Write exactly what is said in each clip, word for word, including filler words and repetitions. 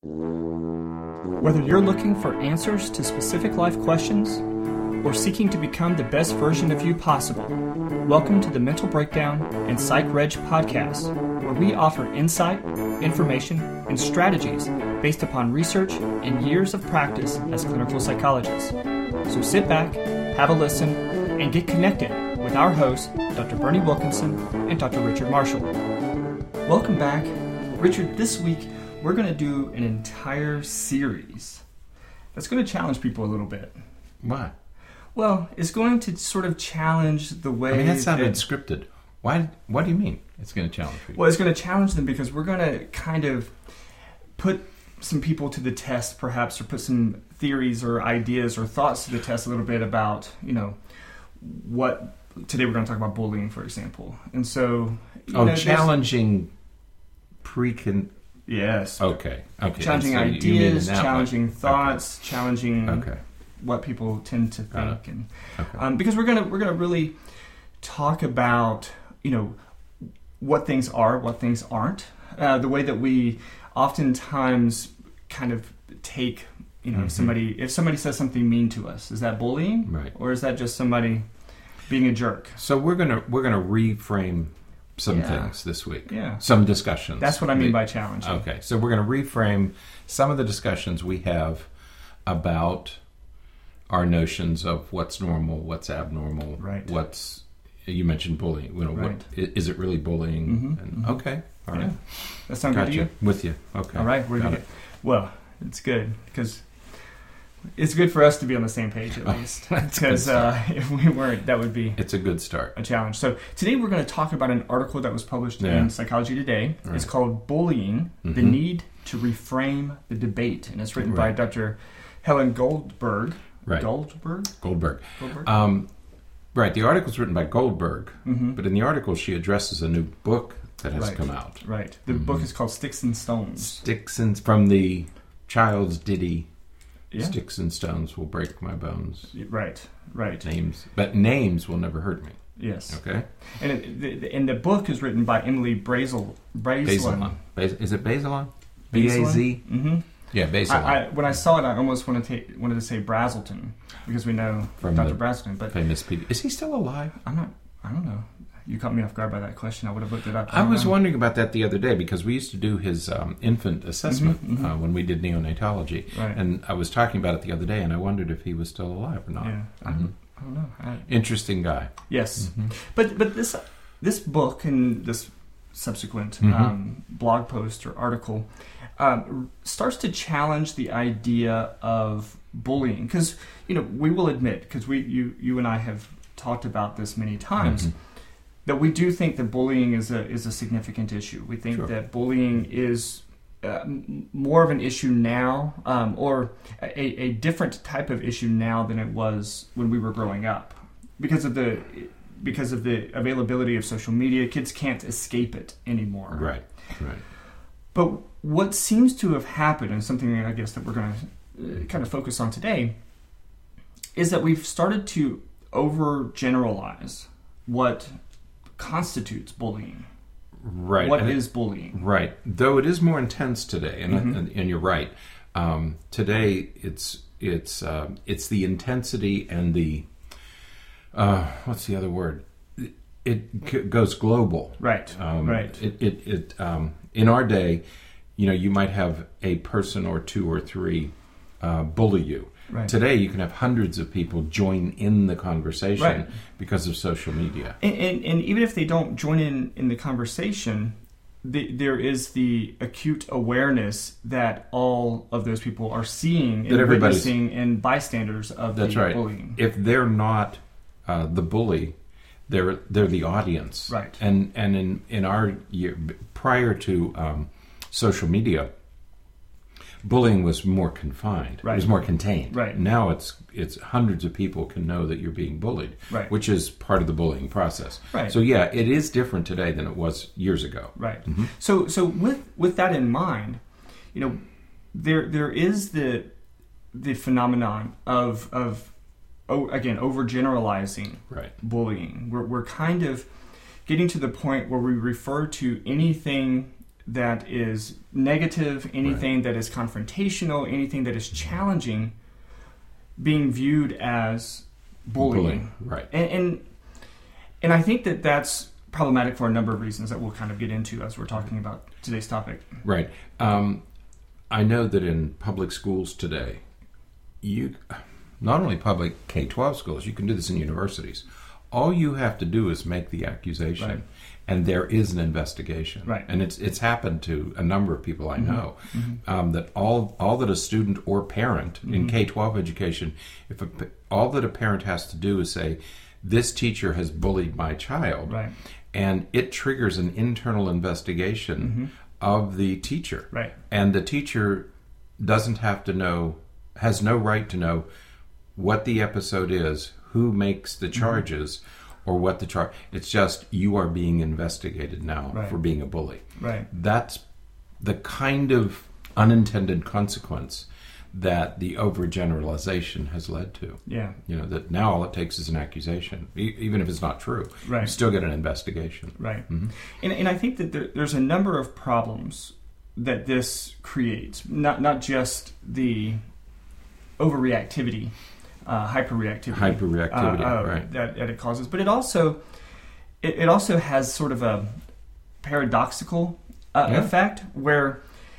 Whether you're looking for answers to specific life questions or seeking to become the best version of you possible, welcome to the Mental Breakdown and Psych Reg podcast, where we offer insight, information, and strategies based upon research and years of practice as clinical psychologists. So sit back, have a listen, and get connected with our hosts, Doctor Bernie Wilkinson and Doctor Richard Marshall. Welcome back. Richard, this week we're going to do an entire series that's going to challenge people a little bit. Why? Well, it's going to sort of challenge the way... I mean, that sounded that, scripted. Why? What do you mean it's going to challenge people? Well, it's going to challenge them because we're going to kind of put some people to the test, perhaps, or put some theories or ideas or thoughts to the test a little bit about, you know, what... Today we're going to talk about bullying, for example. And so... You oh, know, challenging precon... Yes. Okay. Okay. Challenging so ideas, challenging way. thoughts, okay. challenging okay. what people tend to think, uh, and okay. um, because we're gonna we're gonna really talk about, you know, what things are, what things aren't, uh, the way that we oftentimes kind of take, you know, mm-hmm. if somebody if somebody says something mean to us, is that bullying, right, or is that just somebody being a jerk? So we're gonna we're gonna reframe some yeah. things this week. Yeah. Some discussions. That's what I mean by challenging. Okay. So we're going to reframe some of the discussions we have about our notions of what's normal, what's abnormal, right. what's, you mentioned bullying. You know, right. what, is it really bullying? Mm-hmm. And, mm-hmm. Okay. All right. Yeah. That sounds gotcha. good to you? With you. Okay. All right. We're Got good. it. Well, it's good because... It's good for us to be on the same page, at least. Because uh, if we weren't, that would be... It's a good start. A challenge. So today we're going to talk about an article that was published yeah. in Psychology Today. Right. It's called Bullying, mm-hmm. the Need to Reframe the Debate. And it's written right. by Doctor Helen Goldberg. Right. Goldberg? Goldberg. Goldberg? Um, right. The article's written by Goldberg. Mm-hmm. But in the article, she addresses a new book that has right. come out. Right. The mm-hmm. book is called Sticks and Stones. Sticks and... From the Child's Ditty... Yeah. Sticks and stones will break my bones. Right, right. Names, but names will never hurt me. Yes. Okay. And it, the, and the book is written by Emily Brazel. Brazelon. Bas- is it Bazelon? B A Z. Mm-hmm. Yeah, Bazelon. I, I, when I saw it, I almost wanted to take, wanted to say Brazelton because we know from Doctor Brazelton. But famous P D. Is he still alive? I'm not. I don't know. You caught me off guard by that question. I would have looked it up. I, I was know. wondering about that the other day because we used to do his um, infant assessment mm-hmm, mm-hmm. Uh, when we did neonatology, right. and I was talking about it the other day, and I wondered if he was still alive or not. Yeah, mm-hmm. I, don't, I don't know. I, Interesting guy. Yes, mm-hmm. but but this this book and this subsequent mm-hmm. um, blog post or article um, starts to challenge the idea of bullying because you know we will admit because we you you and I have talked about this many times. Mm-hmm. That we do think that bullying is a is a significant issue. We think sure. that bullying is uh, m- more of an issue now, um, or a, a different type of issue now than it was when we were growing up, because of the because of the availability of social media. Kids can't escape it anymore. Right, right. But what seems to have happened, and something I guess that we're going to uh, kind of focus on today, is that we've started to overgeneralize what constitutes bullying. Right. What and is it, bullying? Right. Though it is more intense today, and mm-hmm. and, and you're right. Um, today, it's it's uh, it's the intensity and the uh, what's the other word? It, it c- goes global. Right. Um, right. It it, it um, in our day, you know, you might have a person or two or three uh, bully you. Right. Today, you can have hundreds of people join in the conversation right. because of social media. And, and, and even if they don't join in in the conversation, the, there is the acute awareness that all of those people are seeing and witnessing and bystanders of that's the right. bullying. If they're not uh, the bully, they're they're the audience. Right. And and in, in our year, prior to um, social media, bullying was more confined. Right. It was more contained. Right. Now it's it's hundreds of people can know that you're being bullied, right. which is part of the bullying process. Right. So yeah, it is different today than it was years ago. Right. Mm-hmm. So so with with that in mind, you know, there there is the the phenomenon of of oh, again overgeneralizing right. bullying. We're we're kind of getting to the point where we refer to anything that is negative, anything right. that is confrontational, anything that is challenging, being viewed as bullying. bullying. Right. And, and and I think that that's problematic for a number of reasons that we'll kind of get into as we're talking about today's topic. Right. Um, I know that in public schools today, you not only public K twelve schools, you can do this in universities. All you have to do is make the accusation, right. and there is an investigation. Right. And it's it's happened to a number of people I know, mm-hmm. um, that all all that a student or parent mm-hmm. in K twelve education, if a, all that a parent has to do is say, this teacher has bullied my child, right. and it triggers an internal investigation mm-hmm. of the teacher. Right. And the teacher doesn't have to know, has no right to know what the episode is, who makes the charges, mm-hmm. or what the charge. It's just, you are being investigated now right. for being a bully. Right. That's the kind of unintended consequence that the overgeneralization has led to. Yeah. You know, that now all it takes is an accusation, e- even if it's not true. Right. You still get an investigation. Right. Mm-hmm. And, and I think that there, there's a number of problems that this creates, not not just the overreactivity, uh, hyperreactivity, hyperreactivity, uh, uh, right. that, that it causes, but it also it, it also has sort of a paradoxical uh, yeah. effect where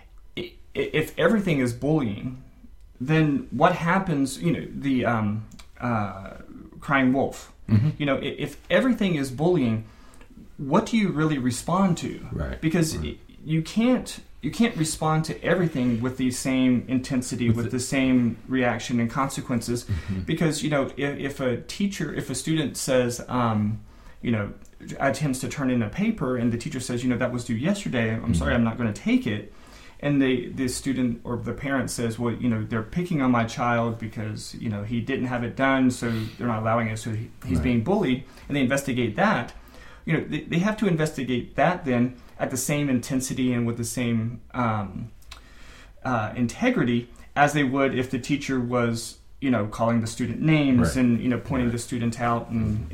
i- if everything is bullying, then what happens? You know, the um, uh, crying wolf. Mm-hmm. You know, if everything is bullying, what do you really respond to? Right. Because right. you can't you can't respond to everything with the same intensity, with, with the, the same reaction and consequences. Mm-hmm. Because, you know, if, if a teacher, if a student says, um, you know, attempts to turn in a paper, and the teacher says, you know, that was due yesterday. I'm mm-hmm. sorry, I'm not going to take it. And the the student or the parent says, well, you know, they're picking on my child because, you know, he didn't have it done, so they're not allowing it, so he, he's right. being bullied. And they investigate that. You know, they, they have to investigate that then at the same intensity and with the same um, uh, integrity as they would if the teacher was, you know, calling the student names right. and, you know, pointing right. the student out and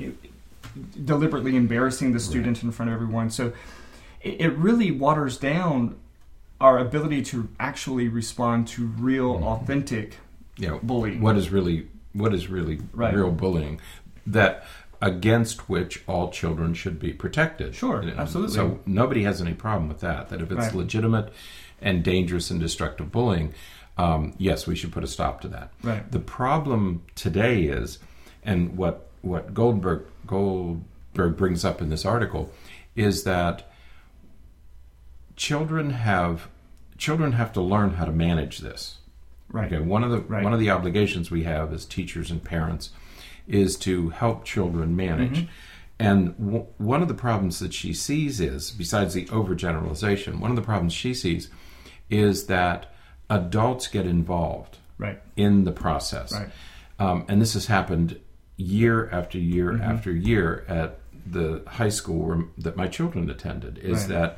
it, deliberately embarrassing the student right. in front of everyone. So it, it really waters down our ability to actually respond to real, mm-hmm. authentic yeah. bullying. What is really what is really right. real bullying? That against which all children should be protected. Sure, you know? absolutely. So nobody has any problem with that. That if it's right. legitimate and dangerous and destructive bullying, um, yes, we should put a stop to that. Right. The problem today is, and what what Goldberg Goldberg brings up in this article, is that children have children have to learn how to manage this. Right. Okay. One of the right. one of the obligations we have as teachers and parents is to help children manage. Mm-hmm. And w- one of the problems that she sees is, besides the overgeneralization, one of the problems she sees is that adults get involved right. in the process. Right. Um, and this has happened year after year mm-hmm. after year at the high school where, that my children attended, is right. that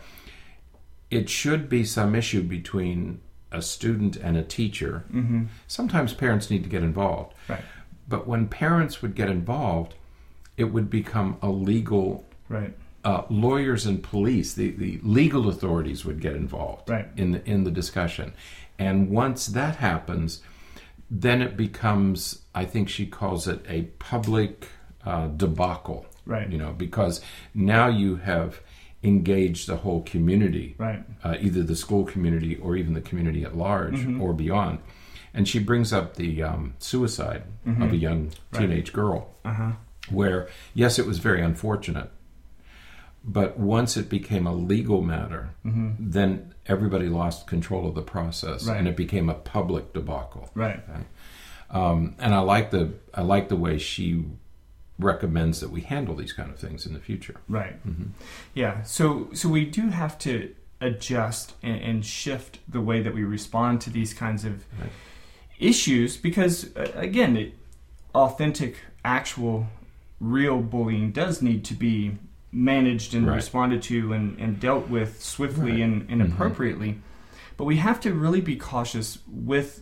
it should be some issue between a student and a teacher. Mm-hmm. Sometimes parents need to get involved. Right. But when parents would get involved, it would become a legal... Right. Uh, lawyers and police, the, the legal authorities would get involved right. in the, in the discussion. And once that happens, then it becomes, I think she calls it a public uh, debacle. Right. You know, because now you have engaged the whole community, right. uh, either the school community or even the community at large mm-hmm. or beyond. And she brings up the um, suicide mm-hmm. of a young teenage right. girl, uh-huh. where, yes, it was very unfortunate, but once it became a legal matter, mm-hmm. then everybody lost control of the process, right. and it became a public debacle. Right. Okay? Um, and I like the I like the way she recommends that we handle these kind of things in the future. Right. Mm-hmm. Yeah. So so we do have to adjust and, and shift the way that we respond to these kinds of right. issues because, uh, again, it, authentic, actual, real bullying does need to be managed and right. responded to and, and dealt with swiftly right. and, and mm-hmm. appropriately. But we have to really be cautious with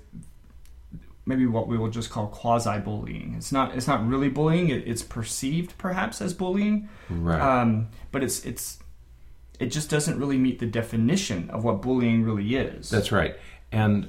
maybe what we will just call quasi-bullying. It's not it's not really bullying. It, it's perceived perhaps as bullying. Right. Um, but it's it's it just doesn't really meet the definition of what bullying really is. That's right. And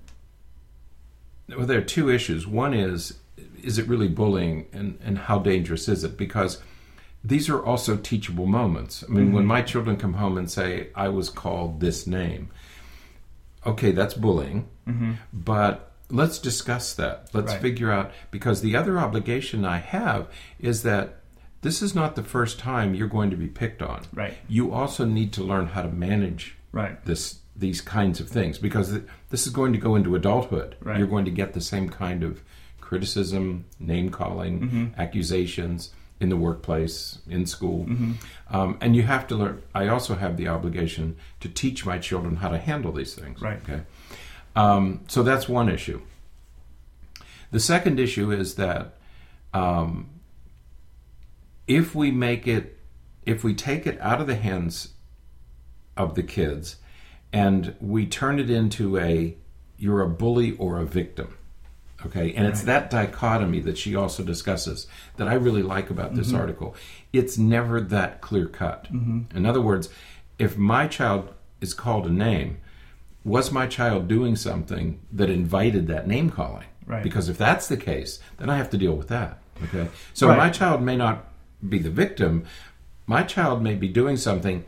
well, there are two issues. One is, is it really bullying, and, and how dangerous is it? Because these are also teachable moments. I mean, mm-hmm. when my children come home and say, I was called this name, okay, that's bullying, mm-hmm. but let's discuss that. Let's right. figure out, because the other obligation I have is that this is not the first time you're going to be picked on. Right. You also need to learn how to manage right. this these kinds of things, because this is going to go into adulthood. Right. You're going to get the same kind of criticism, name-calling, mm-hmm. accusations in the workplace, in school. Mm-hmm. Um, and you have to learn. I also have the obligation to teach my children how to handle these things. Right. Okay. Um, so that's one issue. The second issue is that um, if we make it, if we take it out of the hands of the kids and we turn it into a, you're a bully or a victim. Okay, and it's that dichotomy that she also discusses that I really like about this mm-hmm. article. It's never that clear-cut. Mm-hmm. In other words, if my child is called a name, was my child doing something that invited that name-calling? Right. Because if that's the case, then I have to deal with that. Okay, so right. my child may not be the victim. My child may be doing something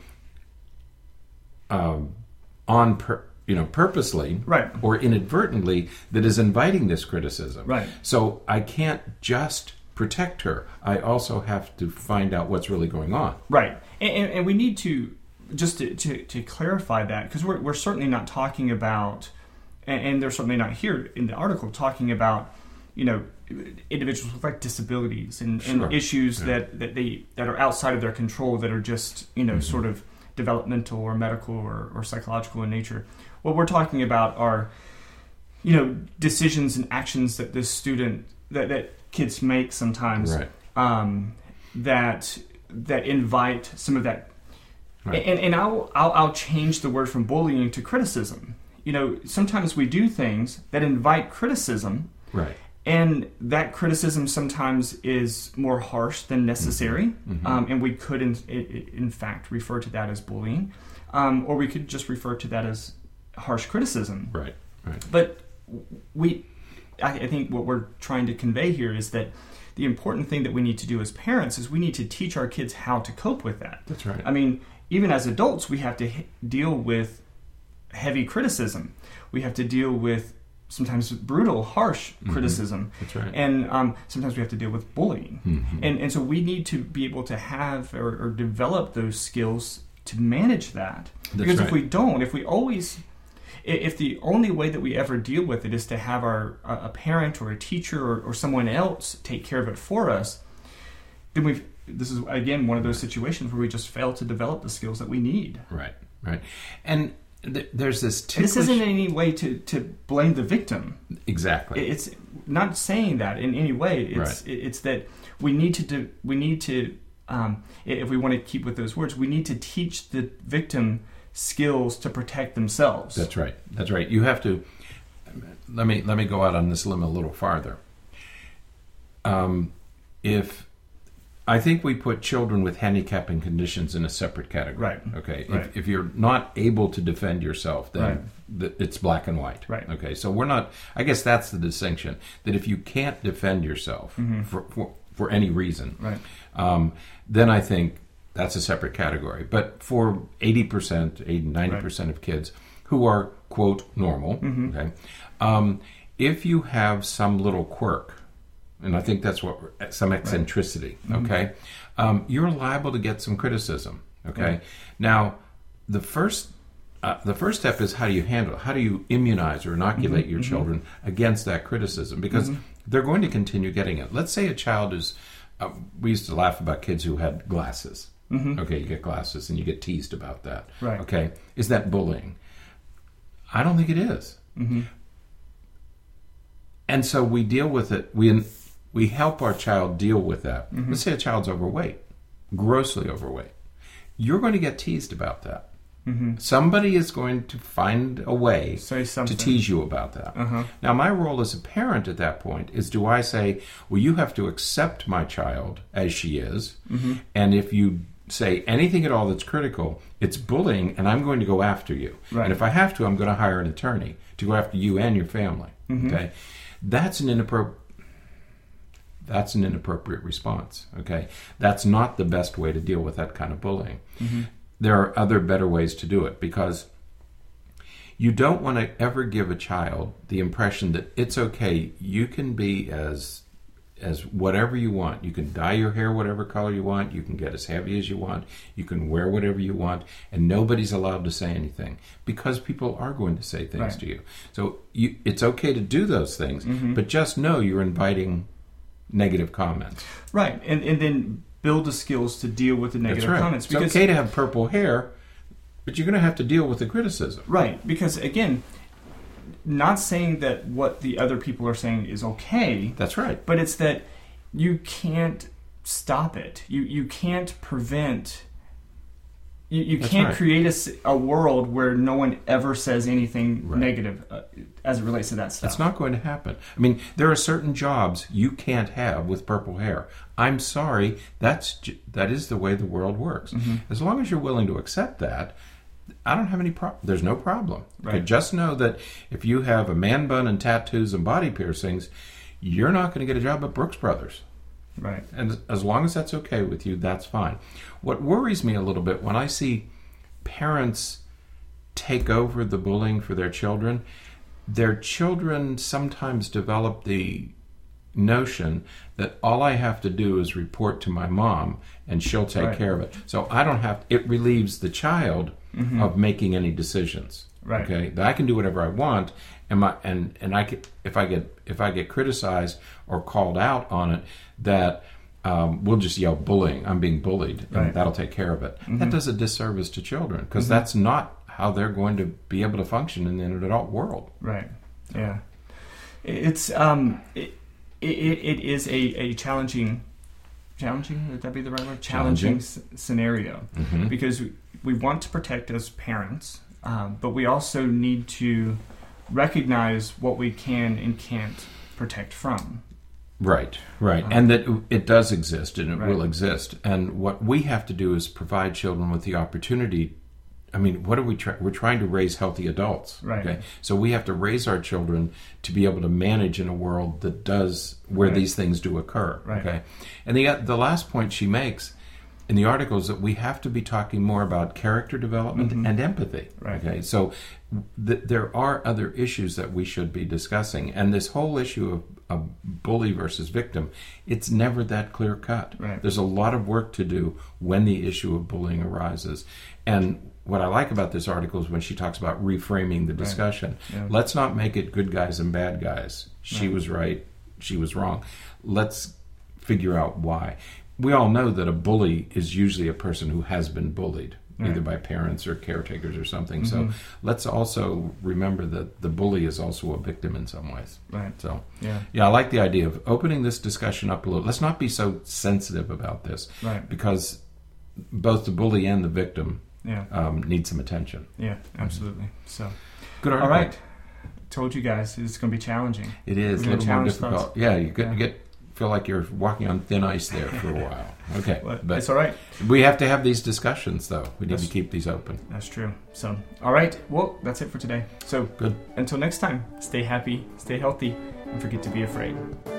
um, on per, you know, purposely right. or inadvertently that is inviting this criticism. Right. So I can't just protect her. I also have to find out what's really going on. Right. And, and, and we need to, just to, to, to clarify that, because we're, we're certainly not talking about, and, and they're certainly not here in the article talking about, you know, individuals with like disabilities and, sure. and issues yeah. that, that they that are outside of their control, that are just, you know, mm-hmm. sort of developmental or medical or, or psychological in nature. What we're talking about are, you know, decisions and actions that this student, that, that kids make sometimes, right. um, that that invite some of that. Right. And, and I'll, I'll I'll change the word from bullying to criticism. You know, sometimes we do things that invite criticism. Right. And that criticism sometimes is more harsh than necessary, mm-hmm. Mm-hmm. Um, and we could, in, in fact, refer to that as bullying, um, or we could just refer to that as harsh criticism. Right, right. But we, I, I think what we're trying to convey here is that the important thing that we need to do as parents is we need to teach our kids how to cope with that. That's right. I mean, even as adults, we have to h- deal with heavy criticism. We have to deal with sometimes brutal, harsh mm-hmm. criticism. That's right. And um, sometimes we have to deal with bullying. Mm-hmm. And and so we need to be able to have or, or develop those skills to manage that. That's because right. if we don't, if we always, if the only way that we ever deal with it is to have our a parent or a teacher or, or someone else take care of it for us, then we've, this is, again, one of those situations where we just fail to develop the skills that we need. Right, right. And th- there's this ticklish... This isn't in any way to, to blame the victim. Exactly. It's not saying that in any way. It's right. it's that we need to do, we need to, um, if we want to keep with those words, we need to teach the victim skills to protect themselves. That's right. That's right. You have to... Let me let me go out on this limb a little farther. Um, if... I think we put children with handicapping conditions in a separate category. Right. Okay. Right. If, if you're not able to defend yourself, then right. th- it's black and white. Right. Okay. So we're not. I guess that's the distinction. That if you can't defend yourself mm-hmm. for, for for any reason, right. um, then I think that's a separate category. But for eighty percent, eighty, ninety percent right. of kids who are quote normal, mm-hmm. okay, um, if you have some little quirk. And I think that's what we're, some eccentricity, right. okay? Mm-hmm. Um, you're liable to get some criticism, okay? Right. Now, the first uh, the first step is how do you handle it? How do you immunize or inoculate mm-hmm. your mm-hmm. children against that criticism? Because mm-hmm. they're going to continue getting it. Let's say a child is, uh, we used to laugh about kids who had glasses. Mm-hmm. Okay, you get glasses and you get teased about that. Right. Okay, is that bullying? I don't think it is. Mm-hmm. And so we deal with it. We we help our child deal with that. Mm-hmm. Let's say a child's overweight, grossly overweight. You're going to get teased about that. Mm-hmm. Somebody is going to find a way to tease you about that. Uh-huh. Now, my role as a parent at that point is, do I say, well, you have to accept my child as she is, mm-hmm. and if you say anything at all that's critical, it's bullying, and I'm going to go after you. Right. And if I have to, I'm going to hire an attorney to go after you and your family. Mm-hmm. Okay, that's an inappropriate. That's an inappropriate response. Okay, that's not the best way to deal with that kind of bullying. Mm-hmm. There are other better ways to do it, because you don't want to ever give a child the impression that it's okay. You can be as as whatever you want. You can dye your hair whatever color you want. You can get as heavy as you want. You can wear whatever you want, and nobody's allowed to say anything, because people are going to say things Right. to you. So you, it's okay to do those things, Mm-hmm. but just know you're inviting negative comments. Right, and and then build the skills to deal with the negative That's right. comments. It's okay to have purple hair, but you're going to have to deal with the criticism. Right, because again, not saying that what the other people are saying is okay, That's right. but it's that you can't stop it. You you can't prevent. You, you That's can't right. create a, s- a world where no one ever says anything Right. negative uh, as it relates to that stuff. It's not going to happen. I mean, there are certain jobs you can't have with purple hair. I'm sorry, that's j- that is the way the world works. Mm-hmm. As long as you're willing to accept that, I don't have any problem. There's no problem. Right. Okay, just know that if you have a man bun and tattoos and body piercings, you're not going to get a job at Brooks Brothers. Right. And as long as that's okay with you, that's fine. What worries me a little bit when I see parents take over the bullying for their children, their children sometimes develop the notion that all I have to do is report to my mom and she'll take Right. care of it. So I don't have, it relieves the child Mm-hmm. of making any decisions. Right. Okay, that I can do whatever I want, and my and and I can, if I get if I get criticized or called out on it, that um, we'll just yell bullying. I'm being bullied, and Right. that'll take care of it. Mm-hmm. That does a disservice to children, because Mm-hmm. that's not how they're going to be able to function in an adult world. Right. Yeah. It's um. It it, it is a, a challenging, challenging. Would that be the right word? Challenging, Challenging. s- scenario, Mhm. because we, we want to protect as parents, um, but we also need to recognize what we can and can't protect from. Right, right. Um, and that it does exist, and it Right. will exist. And what we have to do is provide children with the opportunity. I mean, what are we trying? We're trying to raise healthy adults. Right. Okay. So we have to raise our children to be able to manage in a world that does, where Right. these things do occur. Right. Okay. And the the last point she makes in the article is that we have to be talking more about character development Mhm. and empathy. Right. Okay. So th- there are other issues that we should be discussing, and this whole issue of, of bully versus victim, it's never that clear cut. Right. There's a lot of work to do when the issue of bullying arises. And what I like about this article is when she talks about reframing the discussion. Yeah. Let's not make it good guys and bad guys. She Right. was right, she was wrong. Let's figure out why. We all know that a bully is usually a person who has been bullied, Right. either by parents or caretakers or something. So Mhm. let's also remember that the bully is also a victim in some ways. Right. So, Yeah. yeah, I like the idea of opening this discussion up a little. Let's not be so sensitive about this, Right. because both the bully and the victim Yeah. um, need some attention. Yeah. Absolutely. So. Good All article. right. Told you guys it's going to be challenging. It is We're a gonna little more challenge difficult. folks. Yeah, you get, Yeah. you get feel like you're walking on thin ice there for a while. Okay, But, but it's all right. we have to have these discussions, though. We need That's- to keep these open. That's true. So, all right. Well, that's it for today. So, Good. until next time, stay happy, stay healthy, and forget to be afraid.